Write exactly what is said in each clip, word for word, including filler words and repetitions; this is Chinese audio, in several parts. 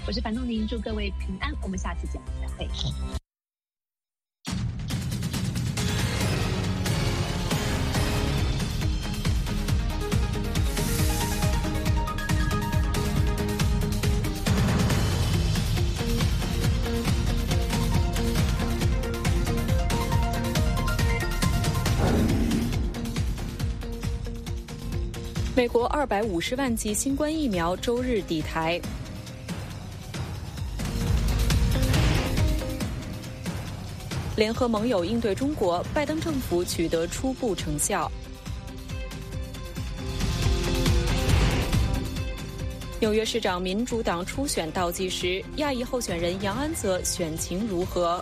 我是樊东林，祝各位平安，我们下次见，再会。 美国二百五十万剂新冠疫苗周日抵台。联合盟友应对中国，拜登政府取得初步成效。纽约市长民主党初选倒计时，亚裔候选人杨安泽选情如何？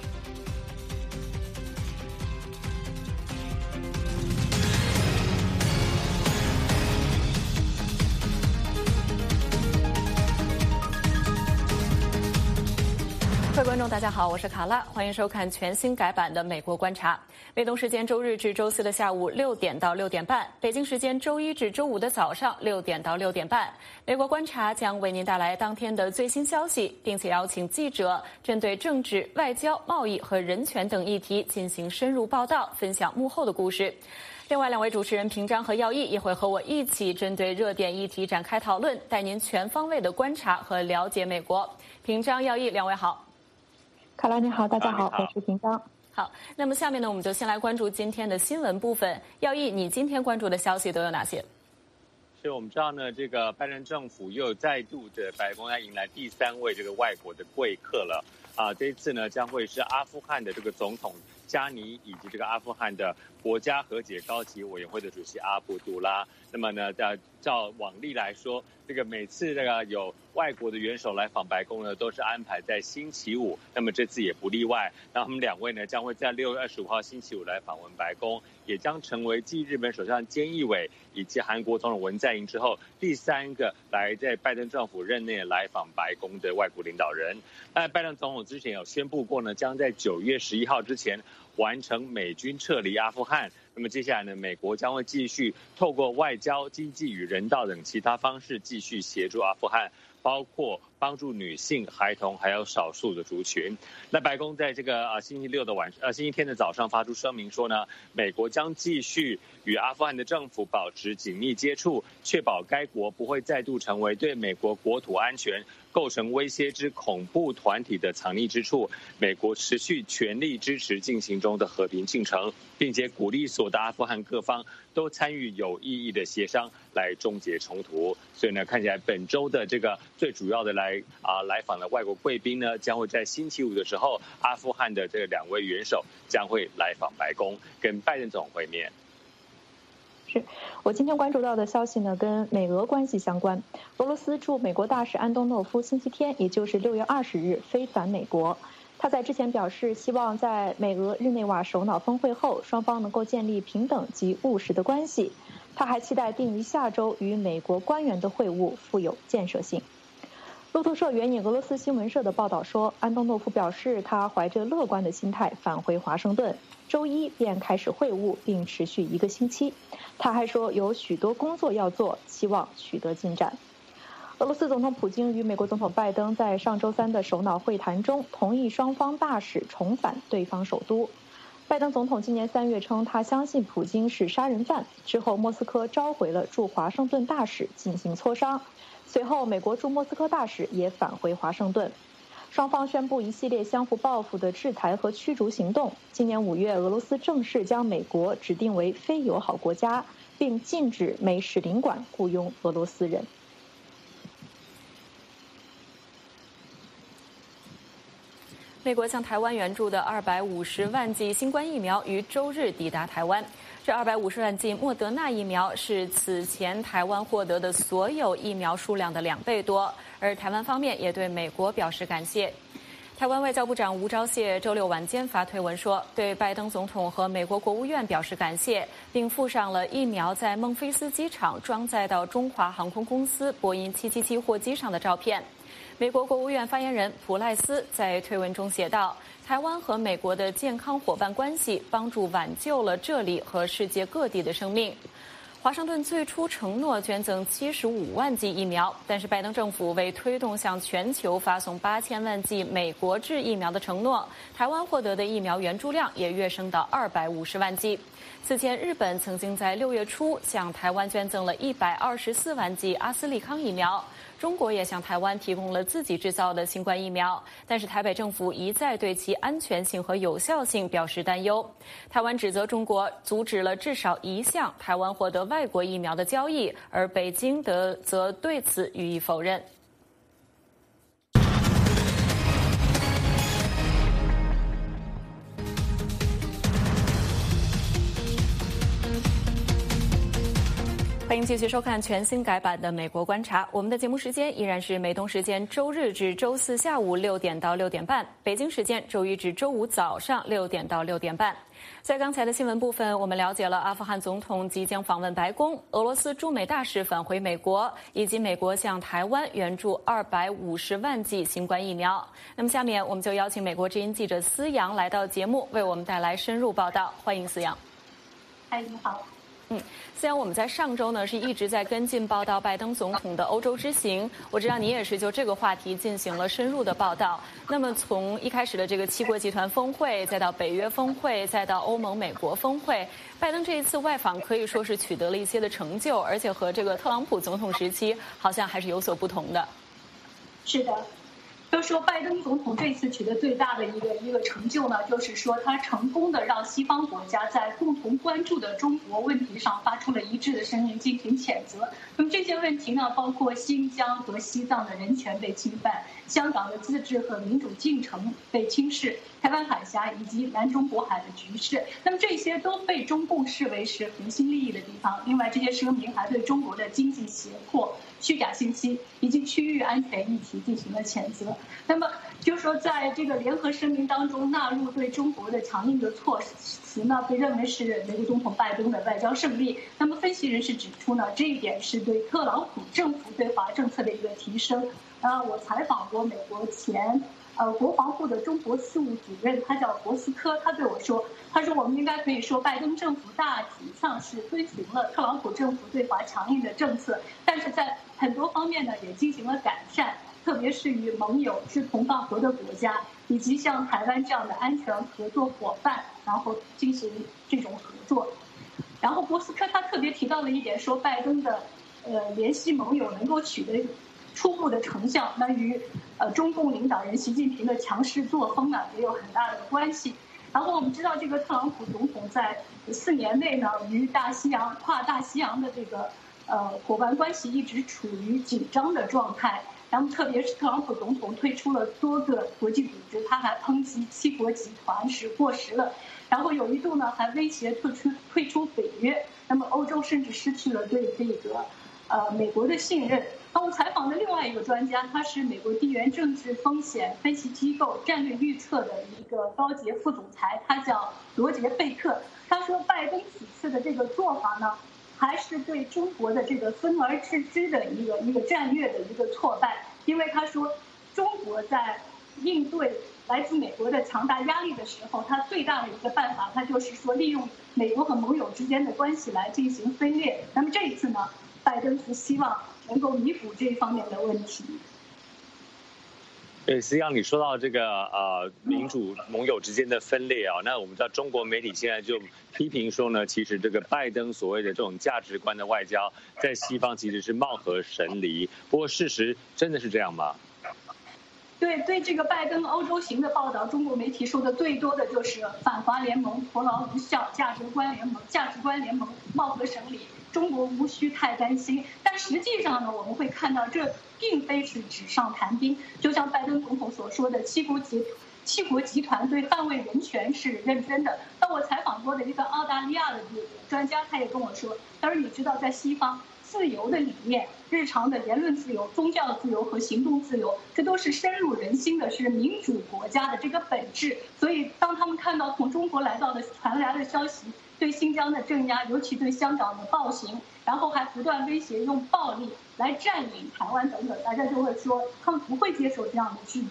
各位观众，大家好，我是卡拉，欢迎收看全新改版的《美国观察》。美东时间周日至周四的下午六点到六点半，北京时间周一至周五的早上六点到六点半，《美国观察》将为您带来当天的最新消息，并且邀请记者针对政治、外交、贸易和人权等议题进行深入报道，分享幕后的故事。另外两位主持人平章和耀毅也会和我一起针对热点议题展开讨论，带您全方位的观察和了解美国。平章、耀毅，两位好。 卡拉你好，大家好，我是平章。 好，那么下面呢，我们就先来关注今天的新闻部分。耀毅，你今天关注的消息都有哪些？ 是我们知道呢，这个拜登政府又再度的白宫要迎来第三位这个外国的贵客了啊！这一次呢，将会是阿富汗的这个总统加尼以及这个阿富汗的国家和解高级委员会的主席阿卜杜拉。那么呢，照照往例来说，这个每次这个有外国的元首来访白宫呢，都是安排在星期五。那么这次也不例外。那他们两位呢，将会在六月二十五号星期五来访问白宫，也将成为继日本首相菅义伟以及韩国总统文在寅之后，第三个来在拜登政府任内来访白宫的外国领导人。那拜登总统之前有宣布过呢，将在九月十一号之前完成美军撤离阿富汗。那么接下来呢，美国将会继续透过外交、经济与人道等其他方式继续协助阿富汗，包括帮助女性、孩童还有少数的族群。那白宫在这个呃星期六的晚呃星期天的早上发出声明说呢，美国将继续与阿富汗的政府保持紧密接触，确保该国不会再度成为对美国国土安全构成威胁之恐怖团体的藏匿之处。美国持续全力支持进行中的和平进程，并且鼓励所有的阿富汗各方都参与有意义的协商来终结冲突。所以呢，看起来本周的这个最主要的来啊、呃、来访的外国贵宾呢，将会在星期五的时候，阿富汗的这两位元首将会来访白宫，跟拜登总统会面。 是我今天关注到的消息呢，跟美俄关系相关。俄罗斯驻美国大使安东诺夫星期天，也就是六月二十日飞返美国。他在之前表示，希望在美俄日内瓦首脑峰会后，双方能够建立平等及务实的关系。他还期待定于下周与美国官员的会晤富有建设性。路透社援引俄罗斯新闻社的报道说，安东诺夫表示，他怀着乐观的心态返回华盛顿，周一便开始会晤，并持续一个星期。他还说有许多工作要做，期望取得进展。俄罗斯总统普京与美国总统拜登在上周三的首脑会谈中，同意双方大使重返对方首都。拜登总统今年三月称，他相信普京是杀人犯。之后，莫斯科召回了驻华盛顿大使进行磋商。随后，美国驻莫斯科大使也返回华盛顿。双方宣布一系列相互报复的制裁和驱逐行动。今年五月，俄罗斯正式将美国指定为非友好国家，并禁止美使领馆雇佣俄罗斯人。 美国向台湾援助的二百五十万剂新冠疫苗于周日抵达台湾。这二百五十万剂莫德纳疫苗是此前台湾获得的所有疫苗数量的两倍多，而台湾方面也对美国表示感谢。台湾外交部长吴钊燮周六晚间发推文说，对拜登总统和美国国务院表示感谢，并附上了疫苗在孟菲斯机场装载到中华航空公司波音七七七货机上的照片。美国国务院发言人普赖斯在推文中写道，台湾和美国的健康伙伴关系帮助挽救了这里和世界各地的生命。 华盛顿最初承诺捐赠七十五万剂疫苗，但是拜登政府为推动向全球发送八千万剂美国制疫苗的承诺，台湾获得的疫苗援助量也跃升到二百五十万剂。此前，日本曾经在六月初向台湾捐赠了一百二十四万剂阿斯利康疫苗。中国也向台湾提供了自己制造的新冠疫苗，但是台北政府一再对其安全性和有效性表示担忧。台湾指责中国阻止了至少一项台湾获得外国疫苗的交易，而北京则则对此予以否认。欢迎继续收看全新改版的《美国观察》。我们的节目时间依然是美东时间周日至周四下午六点到六点半，北京时间周一至周五早上六点到六点半。在刚才的新闻部分，我们了解了阿富汗总统即将访问白宫，俄罗斯驻美大使返回美国，以及美国向台湾援助二百五十万剂新冠疫苗。那么下面我们就邀请美国之音记者思阳来到节目，为我们带来深入报道。欢迎思阳。 嗨，你好。 嗯，虽然我们在上周呢是一直在跟进报道拜登总统的欧洲之行，我知道你也是就这个话题进行了深入的报道。那么从一开始的这个七国集团峰会，再到北约峰会，再到欧盟美国峰会，拜登这一次外访可以说是取得了一些的成就，而且和这个特朗普总统时期好像还是有所不同的。 是的。就说拜登总统这次取得最大的一个一个成就呢，就是说他成功的让西方国家在共同关注的中国问题上发出了一致的声音进行谴责。那么这些问题呢，包括新疆和西藏的人权被侵犯，香港的自治和民主进程被轻视，台湾海峡以及南中国海的局势。那么这些都被中共视为是核心利益的地方。另外，这些声明还对中国的经济胁迫、虚假信息以及区域安全议题进行了谴责。那么就是说，在这个联合声明当中纳入对中国的强硬的措辞呢，被认为是美国总统拜登的外交胜利。那么分析人士指出呢，这一点是对特朗普政府对华政策的一个提升。呃，我采访过美国前呃国防部的中国事务主任，他叫博斯科，他对我说，他说我们应该可以说，拜登政府大体上是遵循了特朗普政府对华强硬的政策，但是在很多方面呢也进行了改善。特别是与盟友、志同道合的国家，以及像台湾这样的安全合作伙伴，然后进行这种合作。然后博斯科他特别提到了一点，说拜登的呃联系盟友能够取得初步的成效，那与呃中共领导人习近平的强势作风呢也有很大的关系。然后我们知道，这个特朗普总统在四年内呢，与大西洋跨大西洋的这个呃伙伴关系一直处于紧张的状态。然后，特别是特朗普总统退出了多个国际组织，他还抨击七国集团是过时了，然后有一度呢还威胁退出退出北约。那么欧洲甚至失去了对这个呃美国的信任。那我采访的另外一个专家，他是美国地缘政治风险分析机构战略预测的一个高级副总裁，他叫罗杰·贝克。他说，拜登此次的这个做法呢，还是对中国的这个分而治之的一个一个战略的一个挫败。因为他说，中国在应对来自美国的强大压力的时候，他最大的一个办法，他就是说利用美国和盟友之间的关系来进行分裂。那么这一次呢，拜登是希望能够弥补这一方面的问题。 对，实际上你说到这个呃民主盟友之间的分裂啊，那我们知道中国媒体现在就批评说呢，其实这个拜登所谓的这种价值观的外交，在西方其实是貌合神离。不过事实真的是这样吗？ 对对，这个拜登欧洲行的报道，中国媒体说的最多的就是反华联盟、徒劳无效、价值观联盟、价值观联盟、貌合神离。中国无需太担心，但实际上呢，我们会看到这并非是纸上谈兵。就像拜登总统所说的，七国集七国集团对捍卫人权是认真的。那我采访过的一个澳大利亚的这个专家，他也跟我说，他说你知道，在西方，自由的理念、日常的言论自由、宗教自由和行动自由，这都是深入人心的，是民主国家的这个本质。所以，当他们看到从中国来到的传来的消息，对新疆的镇压，尤其对香港的暴行，然后还不断威胁用暴力来占领台湾等等，大家就会说他们不会接受这样的制度。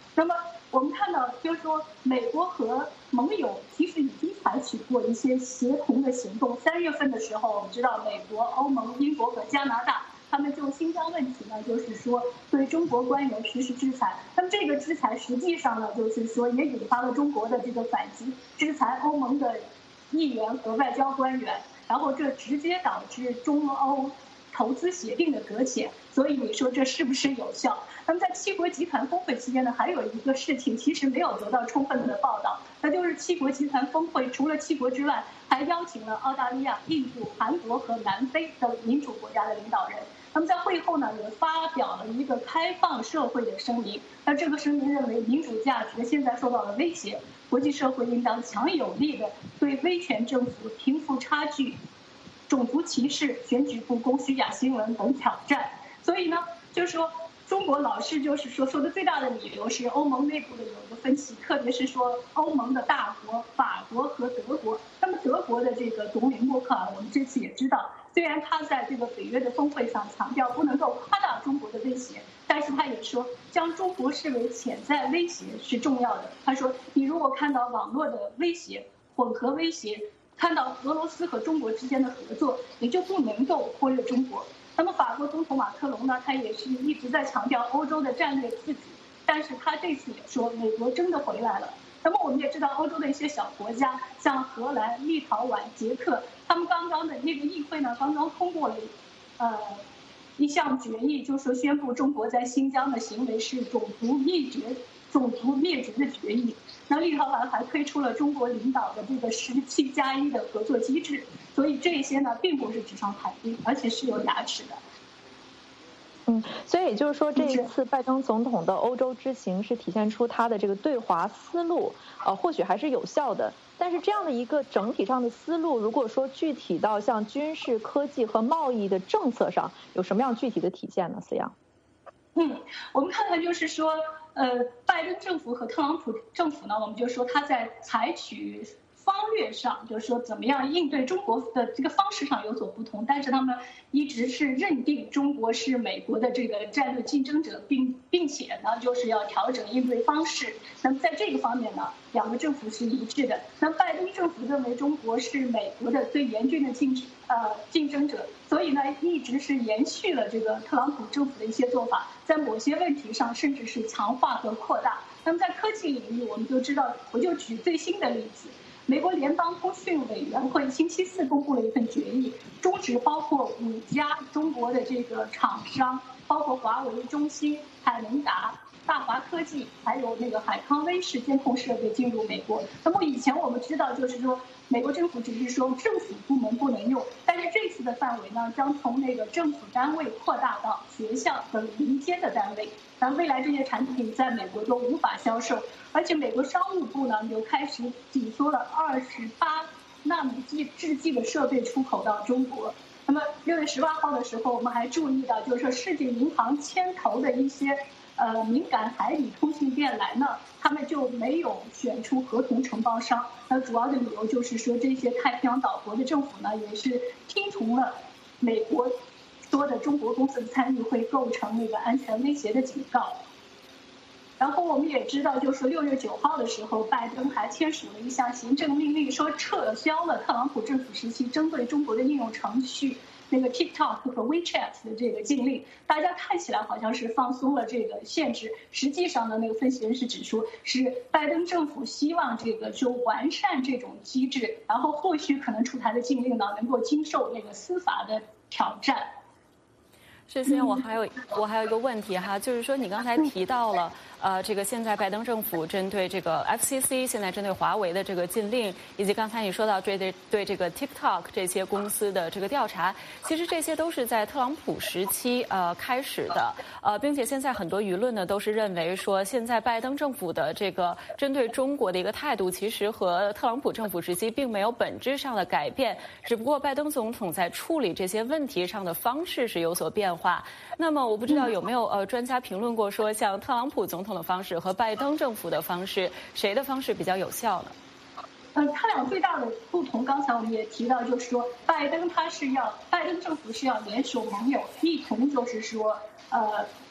那么我们看到，就是说美国和盟友其实已经采取过一些协同的行动。三月份的时候，我们知道美国、欧盟、英国和加拿大，他们就新疆问题呢，就是说对中国官员实施制裁。那么这个制裁实际上呢，就是说也引发了中国的这个反击，制裁欧盟的议员和外交官员，然后这直接导致中欧投资协定的搁浅。所以你说这是不是有效？那么在七国集团峰会期间呢，还有一个事情其实没有得到充分的报道，那就是七国集团峰会除了七国之外，还邀请了澳大利亚、印度、韩国和南非等民主国家的领导人。那么在会后呢，也发表了一个开放社会的声明。那这个声明认为，民主价值现在受到了威胁，国际社会应当强有力的对威权政府、贫富差距、种族歧视、选举不公、虚假新闻等挑战。所以呢，就是说，中国老是就是说说的最大的理由是欧盟内部的有一个分歧，特别是说欧盟的大国法国和德国。那么德国的这个总理默克尔，我们这次也知道，虽然他在这个北约的峰会上强调不能够夸大中国的威胁，但是他也说将中国视为潜在威胁是重要的。他说，你如果看到网络的威胁、混合威胁，看到俄罗斯和中国之间的合作，你就不能够忽略中国。那么法国总统马克龙呢，他也是一直在强调欧洲的战略自主，但是他这次也说美国真的回来了。那么我们也知道，欧洲的一些小国家，像荷兰、立陶宛、捷克，他们刚刚的那个议会呢，刚刚通过了，呃，一项决议，就是说宣布中国在新疆的行为是种族灭绝、种族灭绝的决议。那立陶宛还推出了中国领导的这个十七加一的合作机制，所以这些呢，并不是纸上谈兵，而且是有牙齿的。 嗯，所以也就是说，这一次拜登总统的欧洲之行是体现出他的这个对华思路，呃，或许还是有效的。但是这样的一个整体上的思路，如果说具体到像军事、科技和贸易的政策上，有什么样具体的体现呢？思阳？ 嗯，我们看看就是说，呃，拜登政府和特朗普政府呢，我们就说他在采取方略上，就是说怎么样应对中国的这个方式上有所不同，但是他们一直是认定中国是美国的这个战略竞争者，并并且呢，就是要调整应对方式。那么在这个方面呢，两个政府是一致的。那拜登政府认为中国是美国的最严峻的竞呃竞争者，所以呢，一直是延续了这个特朗普政府的一些做法，在某些问题上甚至是强化和扩大。那么在科技领域，我们就知道，我就举最新的例子。美国联邦通讯委员会星期四公布了一份决议，终止包括五家中国的这个厂商，包括华为、中兴、海能达、大华科技，还有那个海康威视监控设备进入美国。那么以前我们知道，就是说美国政府只是说政府部门不能用，但是这次的范围呢，将从那个政府单位扩大到学校等民间的单位。那未来这些产品在美国都无法销售，而且美国商务部呢就开始紧缩了二十八纳米制剂的设备出口到中国。那么六月十八号的时候，我们还注意到，就是说世界银行牵头的一些呃敏感海底通信电缆呢，他们就没有选出合同承包商。那主要的理由就是说，这些太平洋岛国的政府呢，也是听从了美国说的中国公司的参与会构成那个安全威胁的警告。然后我们也知道，就是六月九号的时候，拜登还签署了一项行政命令，说撤销了特朗普政府时期针对中国的应用程序那个 TikTok 和 WeChat 的这个禁令。大家看起来好像是放松了这个限制，实际上呢，那个分析人士指出，是拜登政府希望这个就完善这种机制，然后后续可能出台的禁令呢，能够经受那个司法的挑战。 是，思阳，我还有我还有一个问题哈，就是说你刚才提到了，呃，这个现在拜登政府针对这个 F C C 现在针对华为的这个禁令，以及刚才你说到对对对这个 TikTok 这些公司的这个调查，其实这些都是在特朗普时期呃开始的，呃，并且现在很多舆论呢都是认为说，现在拜登政府的这个针对中国的一个态度，其实和特朗普政府时期并没有本质上的改变，只不过拜登总统在处理这些问题上的方式是有所变化。那么我不知道有没有呃专家评论过说，像特朗普总统的方式和拜登政府的方式，谁的方式比较有效呢？ 呃，他俩最大的不同，刚才我们也提到，就是说拜登他是要，拜登政府是要联手盟友，一同就是说，呃，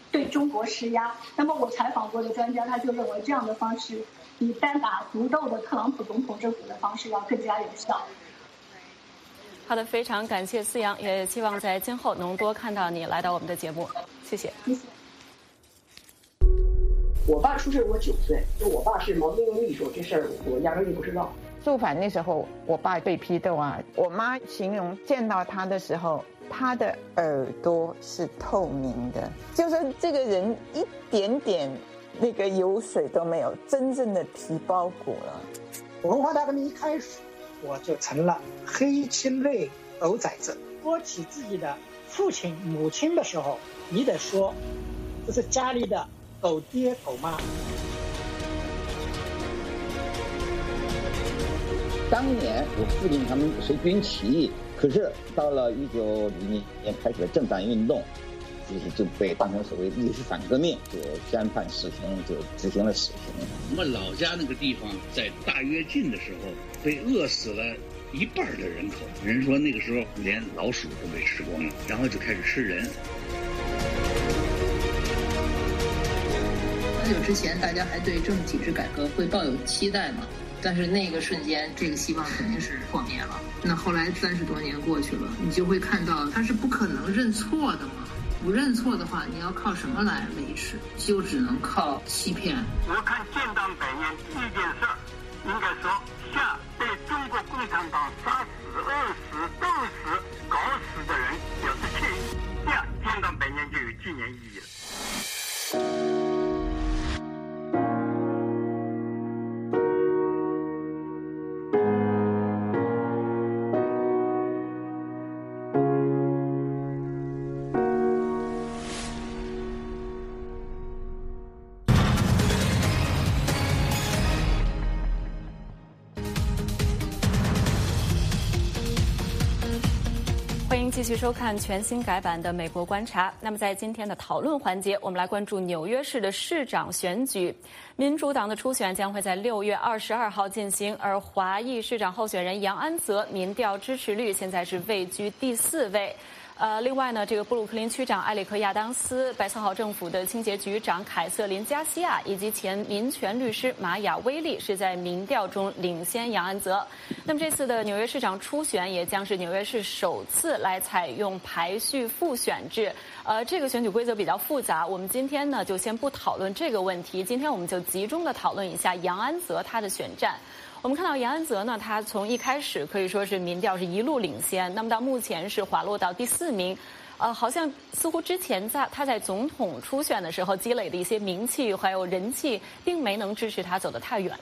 对中国施压。那么我采访过的专家他就认为这样的方式比单打独斗的特朗普总统政府的方式要更加有效。 好的，非常感谢思阳，也希望在今后能多看到你来到我们的节目，谢谢。 谢谢。 我爸出事我九岁，就我爸是毛泽东秘书，这事儿我压根儿就不知道。 肃反那时候，我爸被批斗啊，我妈形容见到他的时候，他的耳朵是透明的，就是这个人一点点那个油水都没有，真正的皮包骨了。 文化大革命一开始，我就成了黑青类狗崽子。说起自己的父亲母亲的时候，你得说这是家里的狗爹狗妈。 当年我父亲他们随军起义，可是到了一九零零年开始的政党运动，就是就被当成所谓历史反革命，就宣判死刑，就执行了死刑。 我们老家那个地方在大跃进的时候被饿死了一半的人口，人说那个时候连老鼠都被吃光了，然后就开始吃人。 很久之前大家还对政治体制改革会抱有期待嘛，但是那个瞬间这个希望肯定是破灭了。那后来三十多年过去了，你就会看到他是不可能认错的嘛，不认错的话你要靠什么来维持？就只能靠欺骗。 我看建党百年第一件事应该说下被中国共产党杀死、饿死、冻死、搞死的人表示歉意，这样建党百年就有纪念意义了。 欢迎继续收看全新改版的《美国观察》。那么，在今天的讨论环节，我们来关注纽约市的市长选举。民主党的初选将会在六月二十二号进行，而华裔市长候选人杨安泽民调支持率现在是位居第四位。呃，另外呢，这个布鲁克林区长埃里克·亚当斯、白色号政府的清洁局长凯瑟琳·加西亚以及前民权律师玛雅·威利是在民调中领先杨安泽。那么这次的纽约市长初选也将是纽约市首次来采用排序复选制。呃，这个选举规则比较复杂，我们今天呢就先不讨论这个问题，今天我们就集中的讨论一下杨安泽他的选战。我们看到杨安泽呢，他从一开始可以说是民调是一路领先，那么到目前是滑落到第四名，呃，好像似乎之前在他在总统初选的时候积累的一些名气还有人气，并没能支持他走得太远。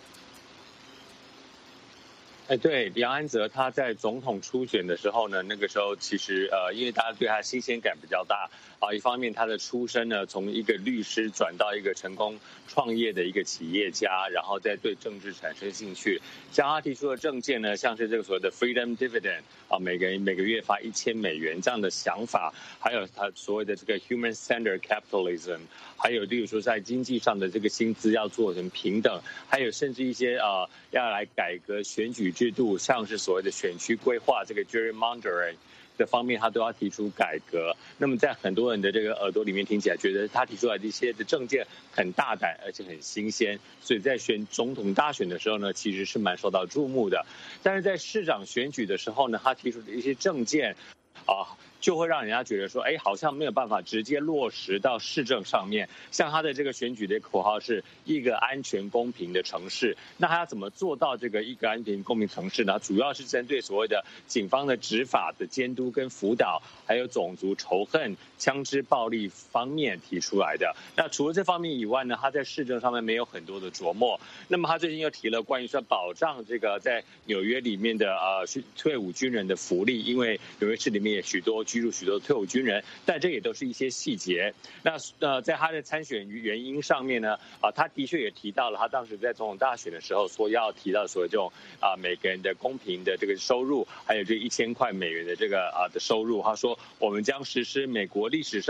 哎，对，杨安泽他在总统初选的时候呢，那个时候其实呃，因为大家对他新鲜感比较大啊，一方面他的出身呢，从一个律师转到一个成功创业的一个企业家，然后再对政治产生兴趣。像他提出的政见呢，像是这个所谓的 freedom dividend 啊，每个人每个月发一千美元这样的想法，还有他所谓的这个 human centered capitalism， 还有例如说在经济上的这个薪资要做成平等，还有甚至一些呃要来改革选举制度，像是所谓的选区规划这个 gerrymandering 的方面，他都要提出改革。那么在很多人的这个耳朵里面听起来，觉得他提出来的一些的政见很大胆，而且很新鲜，所以在选总统大选的时候呢，其实是蛮受到注目的。但是在市长选举的时候呢，他提出的一些政见啊，就会让人家觉得说，哎，好像没有办法直接落实到市政上面。像他的这个选举的口号是一个安全公平的城市，那他要怎么做到这个一个安全公平城市呢？主要是针对所谓的警方的执法的监督跟辅导，还有种族仇恨、枪支暴力方面提出来的。那除了这方面以外呢，他在市政上面没有很多的琢磨。那么他最近又提了关于说保障这个在纽约里面的呃退伍军人的福利，因为纽约市里面也许多居住许多退伍军人，但这也都是一些细节。那呃，在他的参选原因上面呢，啊、呃，他的确也提到了，他当时在总统大选的时候说要提到所谓这种啊、呃、每个人的公平的这个收入，还有这一千块美元的这个啊、呃、的收入。他说我们将实施美国历史上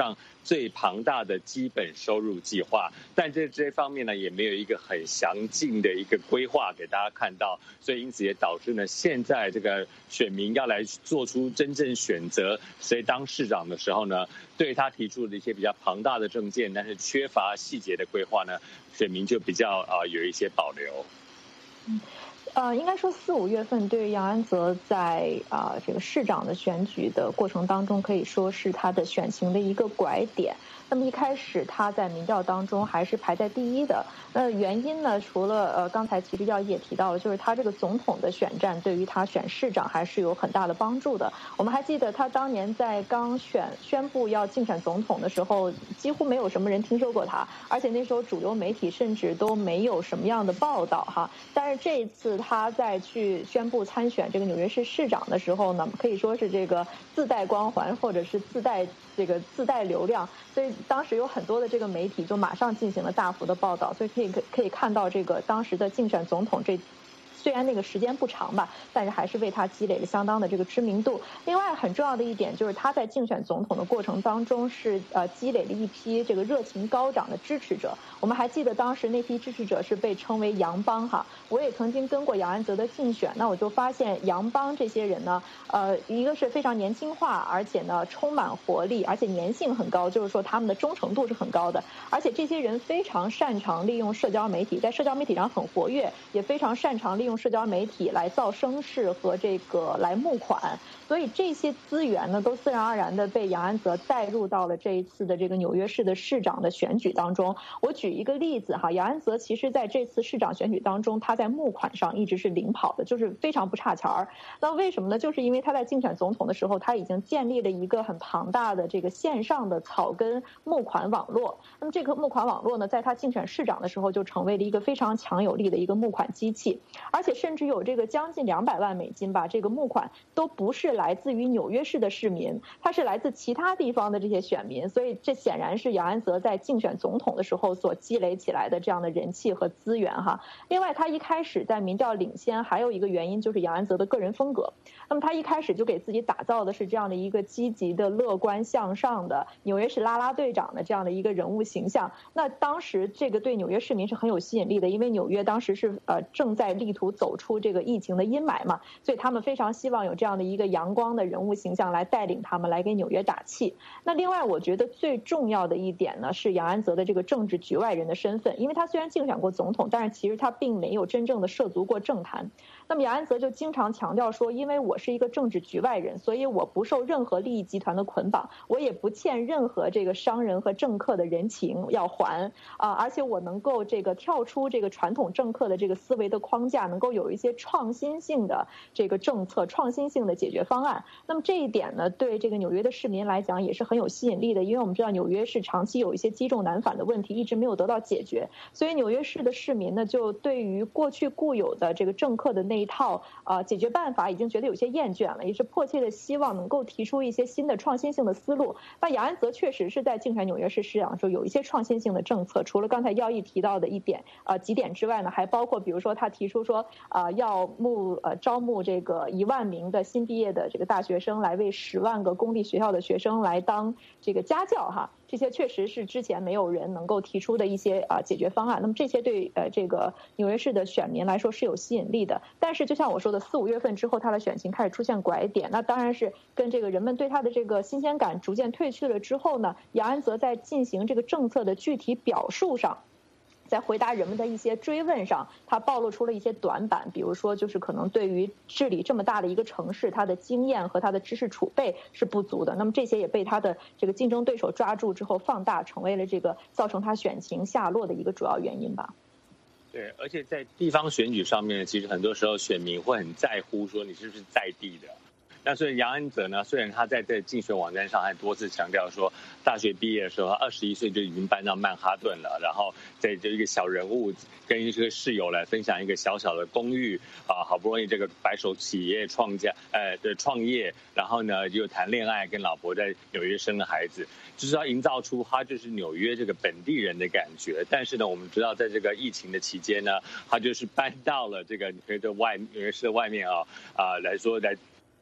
最庞大的基本收入计划，但这这方面呢也没有一个很详尽的一个规划给大家看到，所以因此也导致呢现在这个选民要来做出真正选择谁当市长的时候呢，对他提出的一些比较庞大的政见，但是缺乏细节的规划呢，选民就比较啊、呃、有一些保留。 嗯。呃，应该说四五月份对于杨安泽在啊、呃、这个市长的选举的过程当中，可以说是他的选情的一个拐点。那么一开始他在民调当中还是排在第一的。那原因呢，除了呃刚才其实耀一也提到了，就是他这个总统的选战对于他选市长还是有很大的帮助的。我们还记得他当年在刚选宣布要竞选总统的时候，几乎没有什么人听说过他，而且那时候主流媒体甚至都没有什么样的报道哈。但是这一次他在去宣布参选这个纽约市市长的时候呢，可以说是这个自带光环，或者是自带这个自带流量，所以当时有很多的这个媒体就马上进行了大幅的报道，所以可以可以看到这个当时的竞选总统这。虽然那个时间不长吧，但是还是为他积累了相当的这个知名度。另外很重要的一点就是他在竞选总统的过程当中是呃积累了一批这个热情高涨的支持者。我们还记得当时那批支持者是被称为杨帮哈。我也曾经跟过杨安泽的竞选，那我就发现杨帮这些人呢，呃，一个是非常年轻化，而且呢充满活力，而且粘性很高，就是说他们的忠诚度是很高的。而且这些人非常擅长利用社交媒体，在社交媒体上很活跃，也非常擅长利用社交媒体来造声势和这个来募款，所以这些资源呢都自然而然的被杨安泽带入到了这一次的这个纽约市的市长的选举当中。我举一个例子哈，杨安泽其实在这次市长选举当中，他在募款上一直是领跑的，就是非常不差钱儿。那为什么呢？就是因为他在竞选总统的时候，他已经建立了一个很庞大的这个线上的草根募款网络。那么这个募款网络呢，在他竞选市长的时候就成为了一个非常强有力的一个募款机器，而且甚至有这个将近两百万美金吧，这个募款都不是来自于纽约市的市民，它是来自其他地方的这些选民，所以这显然是杨安泽在竞选总统的时候所积累起来的这样的人气和资源哈。另外，他一开始在民调领先，还有一个原因就是杨安泽的个人风格。那么他一开始就给自己打造的是这样的一个积极的、乐观向上的纽约市啦啦队长的这样的一个人物形象。那当时这个对纽约市民是很有吸引力的，因为纽约当时是呃正在力图走出这个疫情的阴霾嘛，所以他们非常希望有这样的一个阳光的人物形象来带领他们，来给纽约打气。那另外我觉得最重要的一点呢，是杨安泽的这个政治局外人的身份，因为他虽然竞选过总统，但是其实他并没有真正的涉足过政坛。那么杨安泽就经常强调说，因为我是一个政治局外人，所以我不受任何利益集团的捆绑，我也不欠任何这个商人和政客的人情要还啊，而且我能够这个跳出这个传统政客的这个思维的框架，能够有一些创新性的这个政策、创新性的解决方案。那么这一点呢，对这个纽约的市民来讲也是很有吸引力的，因为我们知道纽约市长期有一些积重难返的问题一直没有得到解决，所以纽约市的市民呢，就对于过去固有的这个政客的那一套啊、呃、解决办法已经觉得有些厌倦了，也是迫切的希望能够提出一些新的创新性的思路。那杨安泽确实是在竞选纽约市市长的时候有一些创新性的政策，除了刚才耀毅提到的一点呃几点之外呢，还包括比如说他提出说啊、呃、要募呃招募这个一万名的新毕业的这个大学生来为十万个公立学校的学生来当这个家教哈。这些确实是之前没有人能够提出的一些啊解决方案，那么这些对呃这个纽约市的选民来说是有吸引力的。但是就像我说的，四五月份之后，他的选情开始出现拐点，那当然是跟这个人们对他的这个新鲜感逐渐褪去了之后呢，杨安泽在进行这个政策的具体表述上，在回答人们的一些追问上，他暴露出了一些短板，比如说就是可能对于治理这么大的一个城市，他的经验和他的知识储备是不足的。那么这些也被他的这个竞争对手抓住之后放大，成为了这个造成他选情下落的一个主要原因吧。 对，而且在地方选举上面，其实很多时候选民会很在乎说你是不是在地的。那所以杨安泽呢，虽然他在这竞选网站上还多次强调说，大学毕业的时候，二十一岁就已经搬到曼哈顿了，然后在这一个小人物跟这个室友来分享一个小小的公寓啊，好不容易这个白手企业创家，呃的创业，然后呢又谈恋爱，跟老婆在纽约生了孩子，就是要营造出他就是纽约这个本地人的感觉。但是呢，我们知道在这个疫情的期间呢，他就是搬到了这个可以在外纽约市的外面啊啊来说来。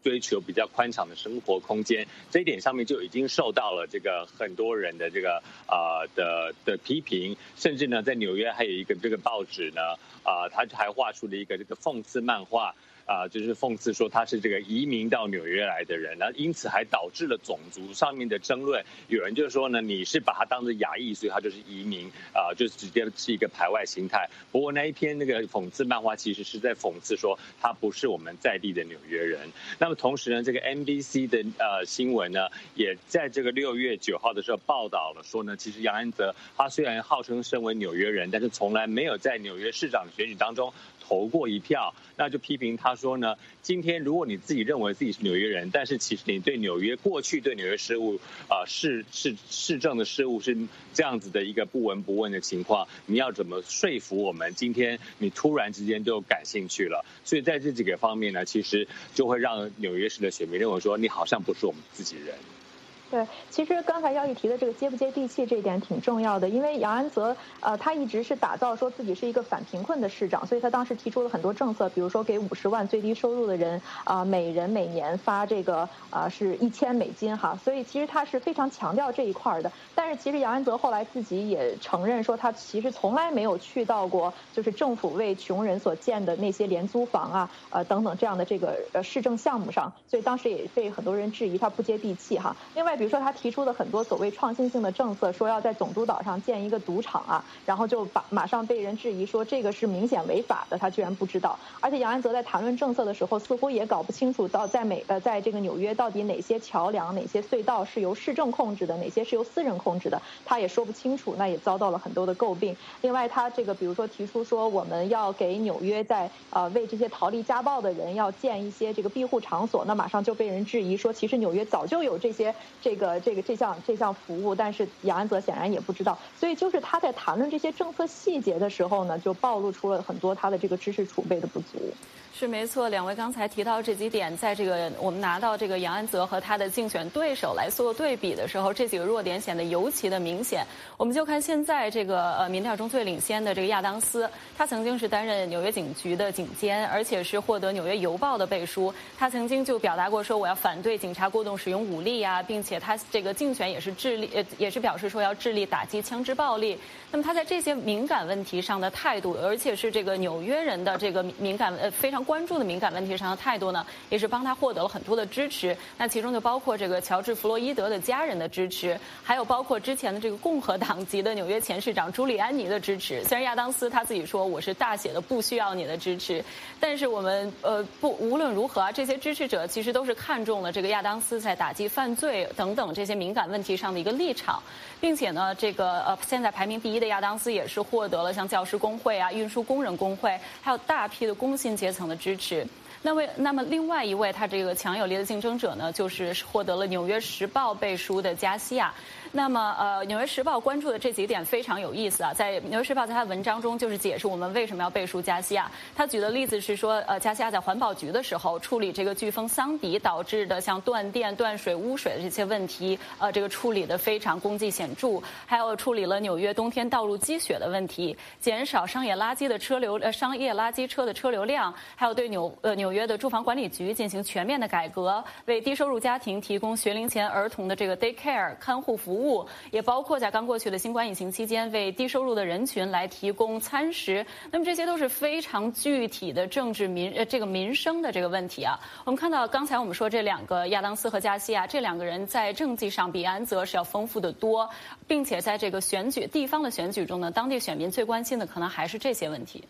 追求比较宽敞的生活空间，这一点上面就已经受到了这个很多人的这个呃的的批评，甚至呢，在纽约还有一个这个报纸呢，啊、呃，他还画出了一个这个讽刺漫画。啊、呃，就是讽刺说他是这个移民到纽约来的人，那因此还导致了种族上面的争论。有人就说呢，你是把他当作亚裔，所以他就是移民，啊、呃，就直接是一个排外心态。不过那一篇那个讽刺漫画其实是在讽刺说他不是我们在地的纽约人。那么同时呢，这个 N B C 的呃新闻呢，也在这个六月九号的时候报道了说呢，其实杨安泽他虽然号称身为纽约人，但是从来没有在纽约市长选举当中投过一票，那就批评他说呢，今天如果你自己认为自己是纽约人，但是其实你对纽约过去对纽约事务啊、呃、市市市政的事务是这样子的一个不闻不问的情况，你要怎么说服我们今天你突然之间就感兴趣了？所以在这几个方面呢，其实就会让纽约市的选民认为说你好像不是我们自己人。 对，其实刚才要一提的这个接不接地气这一点挺重要的，因为杨安泽呃他一直是打造说自己是一个反贫困的市长，所以他当时提出了很多政策，比如说给五十万最低收入的人啊、呃、每人每年发这个啊、呃、是一千美金哈，所以其实他是非常强调这一块的。但是其实杨安泽后来自己也承认说，他其实从来没有去到过就是政府为穷人所建的那些廉租房啊呃等等这样的这个呃市政项目上，所以当时也被很多人质疑他不接地气哈。另外比如说他提出的很多所谓创新性的政策，说要在总督岛上建一个赌场啊，然后就把马上被人质疑说这个是明显违法的，他居然不知道。而且杨安泽在谈论政策的时候，似乎也搞不清楚到在美呃在这个纽约到底哪些桥梁、哪些隧道是由市政控制的，哪些是由私人控制的，他也说不清楚，那也遭到了很多的诟病。另外，他这个比如说提出说我们要给纽约在呃为这些逃离家暴的人要建一些这个庇护场所，那马上就被人质疑说，其实纽约早就有这些这个这个这项这项服务，但是杨安泽显然也不知道。所以就是他在谈论这些政策细节的时候呢，就暴露出了很多他的这个知识储备的不足。 是没错，两位刚才提到这几点，在这个我们拿到这个杨安泽和他的竞选对手来做对比的时候，这几个弱点显得尤其的明显。我们就看现在这个呃民调中最领先的这个亚当斯，他曾经是担任纽约警局的警监，而且是获得《纽约邮报》的背书。他曾经就表达过说我要反对警察过度使用武力啊，并且他这个竞选也是致力呃也是表示说要致力打击枪支暴力。那么他在这些敏感问题上的态度，而且是这个纽约人的这个敏感呃非常关注的敏感问题上的态度呢，也是帮他获得了很多的支持。那其中就包括这个乔治·弗洛伊德的家人的支持，还有包括之前的这个共和党籍的纽约前市长朱利安尼的支持。虽然亚当斯他自己说我是大写的不需要你的支持，但是我们呃不无论如何啊，这些支持者其实都是看中了这个亚当斯在打击犯罪等等这些敏感问题上的一个立场，并且呢，这个呃现在排名第一的亚当斯也是获得了像教师工会啊、运输工人工会，还有大批的工薪阶层的支持。那位，那么另外一位他这个强有力的竞争者呢，就是获得了《纽约时报》背书的加西亚。那么，呃，《纽约时报》关注的这几点非常有意思啊。在《纽约时报》在他文章中就是解释我们为什么要背书加西亚。他举的例子是说，呃，加西亚在环保局的时候处理这个飓风桑迪导致的像断电、断水、污水的这些问题，呃，这个处理的非常功绩显著。还有处理了纽约冬天道路积雪的问题，减少商业垃圾的车流，呃，商业垃圾车的车流量，还有对纽呃纽约的住房管理局进行全面的改革，为低收入家庭提供学龄前儿童的这个 daycare 看护服务。也包括在刚过去的新冠疫情期间，为低收入的人群来提供餐食。那么这些都是非常具体的政治民呃这个民生的这个问题啊。我们看到刚才我们说这两个亚当斯和加西亚这两个人在政绩上比安泽是要丰富的多，并且在这个选举地方的选举中呢，当地选民最关心的可能还是这些问题。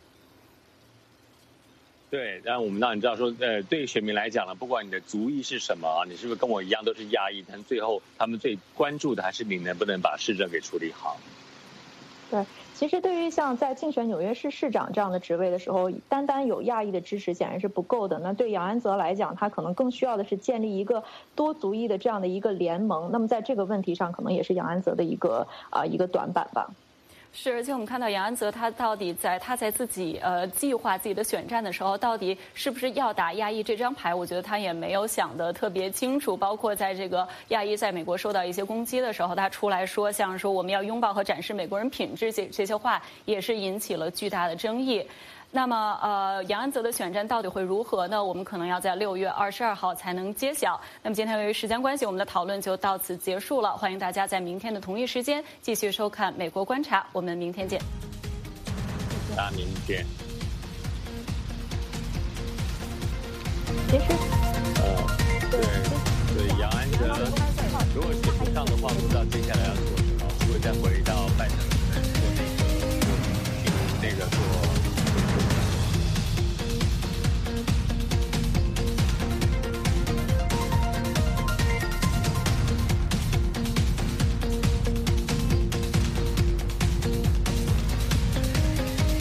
对，然后我们当然知道说，呃，对选民来讲呢，不管你的族裔是什么啊，你是不是跟我一样都是亚裔，但最后他们最关注的还是你能不能把市政给处理好。 对，其实对于像在竞选纽约市市长这样的职位的时候，单单有亚裔的支持显然是不够的。那对杨安泽来讲，他可能更需要的是建立一个多族裔的这样的一个联盟。那么在这个问题上，可能也是杨安泽的一个啊、呃、一个短板吧。 是，而且我们看到杨安泽他到底在他在自己呃计划自己的选战的时候，到底是不是要打亚裔这张牌？我觉得他也没有想得特别清楚。包括在这个亚裔在美国受到一些攻击的时候，他出来说像说我们要拥抱和展示美国人品质这这些话，也是引起了巨大的争议。 那么，呃，杨安泽的选战到底会如何呢？我们可能要在六月二十二号才能揭晓。那么今天由于时间关系，我们的讨论就到此结束了。欢迎大家在明天的同一时间继续收看《美国观察》，我们明天见。 大家明天。 其实， 呃，对对，杨安泽如果选不上的话，不知道接下来要做什么，会不会再回到拜登？